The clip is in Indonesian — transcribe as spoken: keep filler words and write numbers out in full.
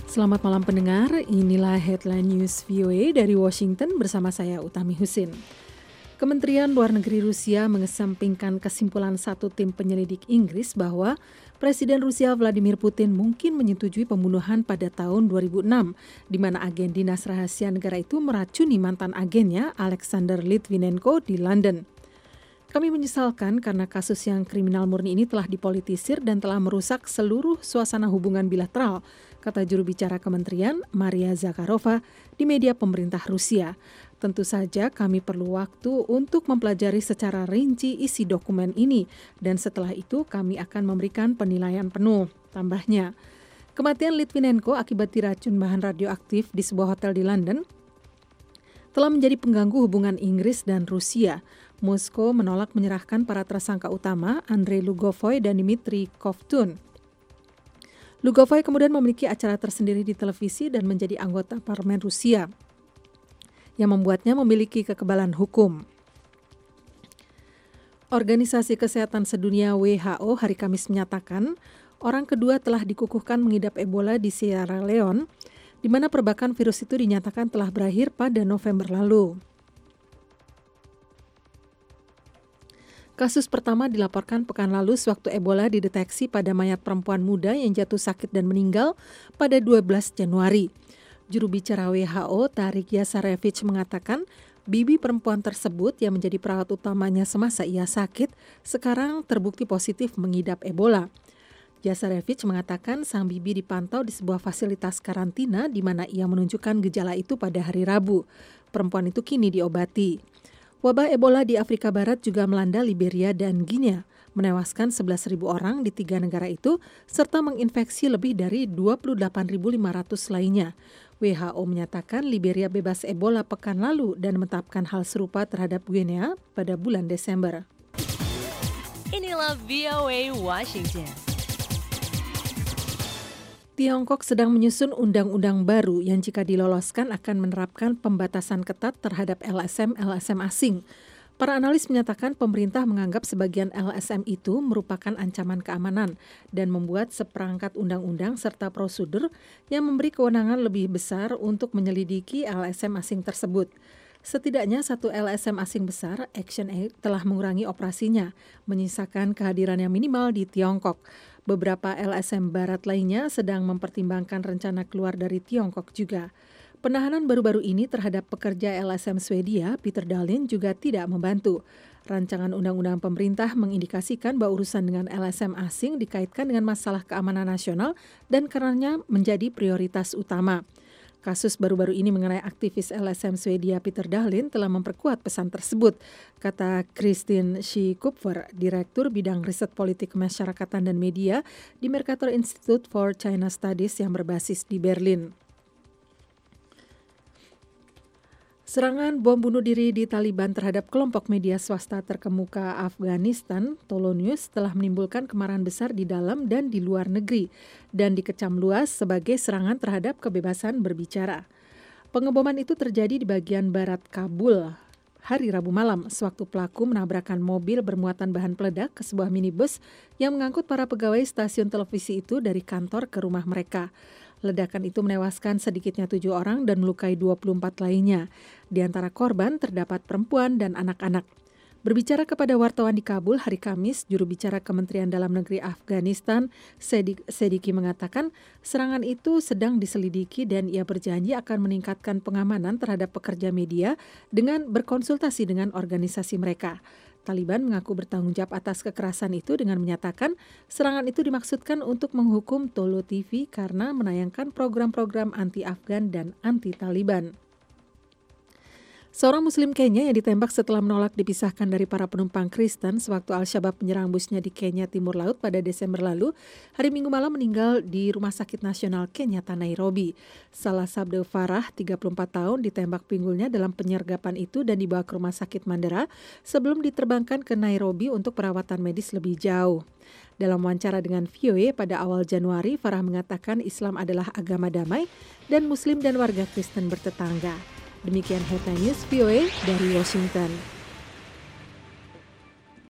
Selamat malam pendengar, inilah Headline News V O A dari Washington bersama saya Utami Husin. Kementerian Luar Negeri Rusia mengesampingkan kesimpulan satu tim penyelidik Inggris bahwa Presiden Rusia Vladimir Putin mungkin menyetujui pembunuhan pada tahun dua ribu enam, di mana agen dinas rahasia negara itu meracuni mantan agennya Alexander Litvinenko di London. Kami menyesalkan karena kasus yang kriminal murni ini telah dipolitisir dan telah merusak seluruh suasana hubungan bilateral, kata juru bicara kementerian Maria Zakharova di media pemerintah Rusia. Tentu saja kami perlu waktu untuk mempelajari secara rinci isi dokumen ini dan setelah itu kami akan memberikan penilaian penuh, tambahnya. Kematian Litvinenko akibat diracun bahan radioaktif di sebuah hotel di London telah menjadi pengganggu hubungan Inggris dan Rusia. Moskow menolak menyerahkan para tersangka utama Andrei Lugovoy dan Dmitry Kovtun. Lugovoy kemudian memiliki acara tersendiri di televisi dan menjadi anggota parlemen Rusia yang membuatnya memiliki kekebalan hukum. Organisasi Kesehatan Sedunia W H O hari Kamis menyatakan orang kedua telah dikukuhkan mengidap Ebola di Sierra Leone, di mana perbakan virus itu dinyatakan telah berakhir pada November lalu. Kasus pertama dilaporkan pekan lalu sewaktu Ebola dideteksi pada mayat perempuan muda yang jatuh sakit dan meninggal pada dua belas Januari. Juru bicara W H O Tarik Yasarevich mengatakan bibi perempuan tersebut yang menjadi perawat utamanya semasa ia sakit sekarang terbukti positif mengidap Ebola. Yasarevich mengatakan sang bibi dipantau di sebuah fasilitas karantina di mana ia menunjukkan gejala itu pada hari Rabu. Perempuan itu kini diobati. Wabah Ebola di Afrika Barat juga melanda Liberia dan Guinea, menewaskan sebelas ribu orang di tiga negara itu, serta menginfeksi lebih dari dua puluh delapan ribu lima ratus lainnya. W H O menyatakan Liberia bebas Ebola pekan lalu dan menetapkan hal serupa terhadap Guinea pada bulan Desember. Inilah V O A Washington. Tiongkok sedang menyusun undang-undang baru yang jika diloloskan akan menerapkan pembatasan ketat terhadap L S M-L S M asing. Para analis menyatakan pemerintah menganggap sebagian L S M itu merupakan ancaman keamanan dan membuat seperangkat undang-undang serta prosedur yang memberi kewenangan lebih besar untuk menyelidiki L S M asing tersebut. Setidaknya satu L S M asing besar, ActionAid, telah mengurangi operasinya, menyisakan kehadiran yang minimal di Tiongkok. Beberapa L S M barat lainnya sedang mempertimbangkan rencana keluar dari Tiongkok juga. Penahanan baru-baru ini terhadap pekerja L S M Swedia, Peter Dahlin, juga tidak membantu. Rancangan undang-undang pemerintah mengindikasikan bahwa urusan dengan L S M asing dikaitkan dengan masalah keamanan nasional dan karenanya menjadi prioritas utama. Kasus baru-baru ini mengenai aktivis L S M Swedia Peter Dahlin telah memperkuat pesan tersebut, kata Kristin Schikupfer, Direktur Bidang Riset Politik Kemasyarakatan dan Media di Mercator Institute for China Studies yang berbasis di Berlin. Serangan bom bunuh diri di Taliban terhadap kelompok media swasta terkemuka Afghanistan, Tolo News, telah menimbulkan kemarahan besar di dalam dan di luar negeri dan dikecam luas sebagai serangan terhadap kebebasan berbicara. Pengeboman itu terjadi di bagian barat Kabul hari Rabu malam sewaktu pelaku menabrakkan mobil bermuatan bahan peledak ke sebuah minibus yang mengangkut para pegawai stasiun televisi itu dari kantor ke rumah mereka. Ledakan itu menewaskan sedikitnya tujuh orang dan melukai dua puluh empat lainnya. Di antara korban terdapat perempuan dan anak-anak. Berbicara kepada wartawan di Kabul hari Kamis, juru bicara Kementerian Dalam Negeri Afghanistan, Sedik, Sediki mengatakan serangan itu sedang diselidiki dan ia berjanji akan meningkatkan pengamanan terhadap pekerja media dengan berkonsultasi dengan organisasi mereka. Taliban mengaku bertanggung jawab atas kekerasan itu dengan menyatakan serangan itu dimaksudkan untuk menghukum Tolo T V karena menayangkan program-program anti-Afgan dan anti-Taliban. Seorang Muslim Kenya yang ditembak setelah menolak dipisahkan dari para penumpang Kristen sewaktu Al-Shabaab menyerang busnya di Kenya Timur Laut pada Desember lalu, hari Minggu malam meninggal di Rumah Sakit Nasional Kenyatta, Nairobi. Salah Sabda Farah, tiga puluh empat tahun, ditembak pinggulnya dalam penyergapan itu dan dibawa ke Rumah Sakit Mandera sebelum diterbangkan ke Nairobi untuk perawatan medis lebih jauh. Dalam wawancara dengan V O A pada awal Januari, Farah mengatakan Islam adalah agama damai dan Muslim dan warga Kristen bertetangga. Demikian Headline News V O A dari Washington.